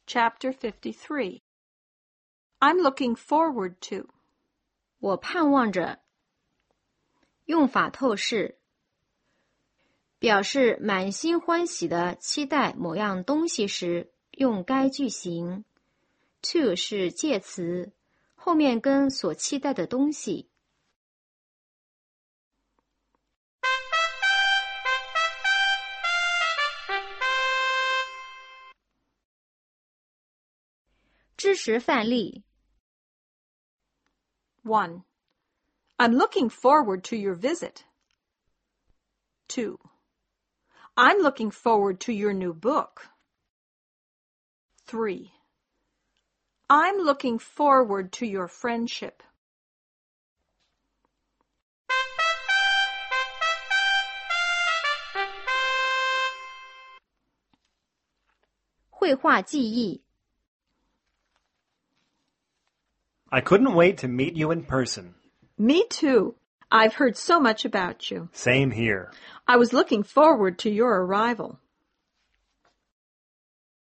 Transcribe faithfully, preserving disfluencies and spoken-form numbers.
Chapter fifty-three. I'm looking forward to. 我盼望着。用法透视，表示满心欢喜的期待某样东西时，用该句型。to 是介词，后面跟所期待的东西。知识范例 one. I'm looking forward to your visit. two. I'm looking forward to your new book. three. I'm looking forward to your friendship. 绘画记忆 I couldn't wait to meet you in person. Me too. I've heard so much about you. Same here. I was looking forward to your arrival.